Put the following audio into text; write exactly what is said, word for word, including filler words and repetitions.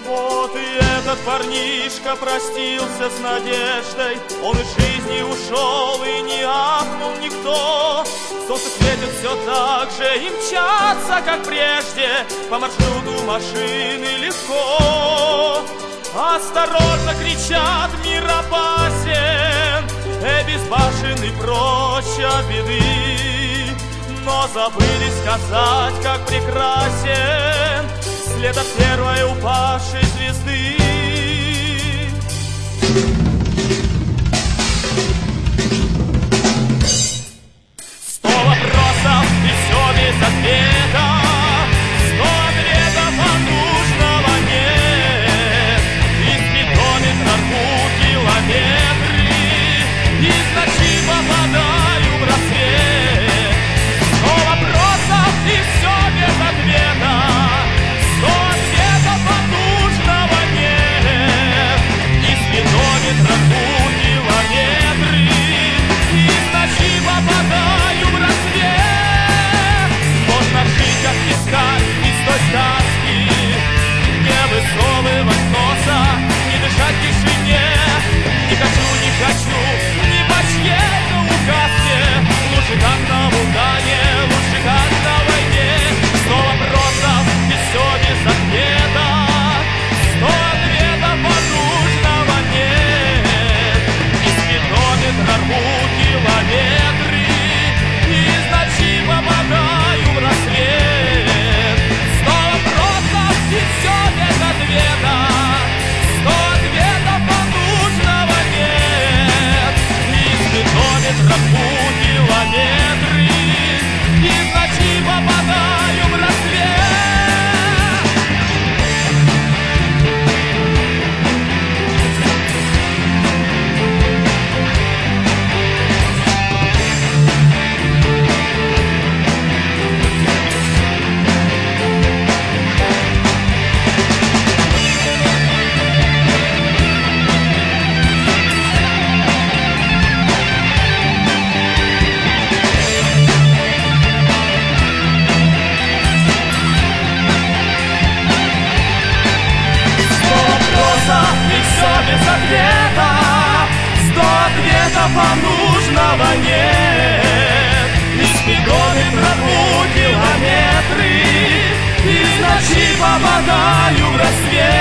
Вот и этот парнишка простился с надеждой. Он из жизни ушел и не ахнул никто. Солнце светит все так же и мчаться, как прежде, по маршруту машины легко. Осторожно кричат: мир опасен, безбашенный прочь от беды. Но забыли сказать, как прекрасен след от первой упавшей звезды. Сто вопросов и все без ответа, сто ответов, а нужного нет. И спидометра рвут километры, из ночи попадаю в рассвет. Сто вопросов и все без ответа, сто ответов, а нужного нет. И спидометра рвут километры, из ночи попадаю в рассвет. Можно жить, как искать из той сказки, не высовывать носа, не дышать тишине. Не хочу, не хочу, не по чьей-то указке. Лучше как на вулкане, лучше как на войне. Сто вопросов и все без ответа, сто ответов, а нужного нет. И спидометра рвут километры, из ночи попадаю в рассвет. Сто вопросов и все без ответа, сто ответов, а нужного нет. Из спидометра рвут километры, из ночи попадаю в рассвет. Без ответа, сто ответов, а нужного нет. И спидометра рвут километры, из ночи попадаю в рассвет.